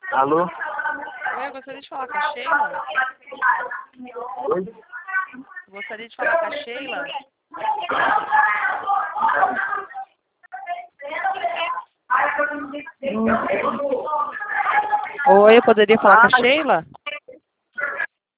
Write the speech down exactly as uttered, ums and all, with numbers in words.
Alô? Oi, eu gostaria de falar com a Sheila. Oi? Gostaria de falar com a Sheila. Oi, eu poderia falar com a Sheila?